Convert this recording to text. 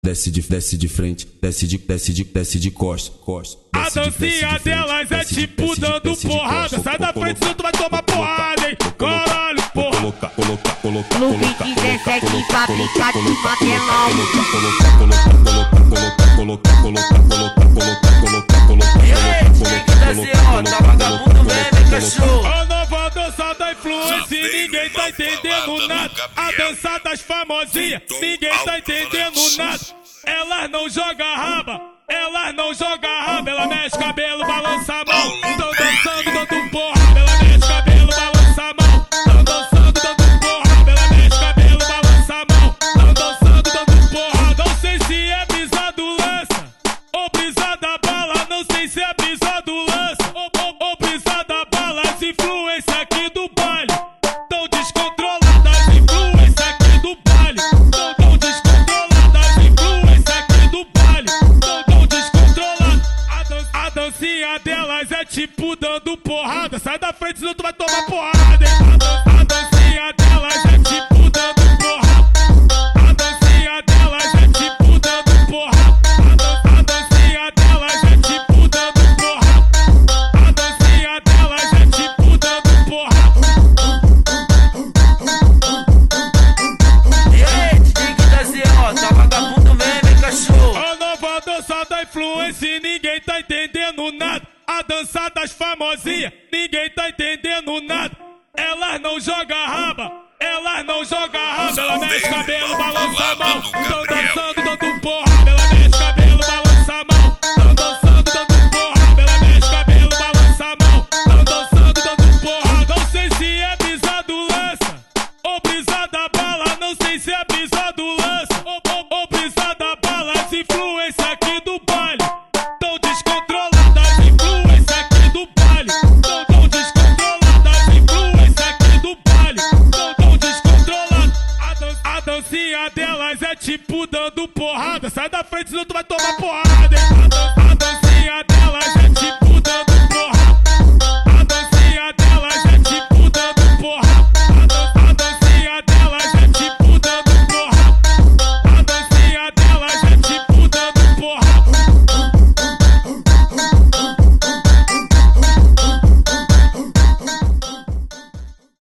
desce de frente, desce de costa. A dancinha delas é tipo dando porrada. Sai da frente, senão tu vai tomar porrada, hein? Caralho, porra. No beat 17 pra picar de matelão. E aí, tem que descer, ó, tá vagabundo mesmo, cachorro. A nova dança da influência, ninguém tá entendendo nada. A dança das famosinhas, ninguém tá entendendo nada. Elas não jogam raba, ela mexe cabelo, balança a mão. Tão dançando, dando porrada, ela mexe cabelo, balança a mão. Tão dançando, dando porrada, ela mexe cabelo, balança a mão. Tão dançando, dando porrada, não sei se é brisa do lança ou brisa da bala, não sei se é brisa do lança ou brisa da bala. As influências aqui do baile tão descontroladas, as influências aqui do baile tão descontroladas, as influências aqui do baile tão descontroladas. A dancinha delas é tipo dando porrada. Sai da frente, senão tu vai tomar porrada, hein? A dancinha delas é tipo dando porrada. A dancinha delas é tipo dando porrada. A dancinha delas é tipo dando porrada. A dancinha delas é tipo dando porrada. E aí, tem que descer, ó, tá vagabundo mesmo, hein, cachorro. A nova dança da influência, ninguém tá entendendo nada. A dança das famosinhas, ninguém tá entendendo nada. Elas não jogam raba, ela mexe cabelo, balança a mão. Tão dançando, dando porrada, ela mexe cabelo, balança a mão. Tão dançando, dando porrada, ela mexe cabelo, balança a mão. Tão dançando, dando porrada, não sei se é brisa do lança ou brisa da bala, não sei se é brisa do lança ou brisa da bala. As influências aqui do baile tão descontroladas, as influências aqui do baile tão descontroladas, as influências aqui do baile tão descontroladas. A dancinha delas é tipo dando porrada. Sai da frente, senão tu vai tomar porrada.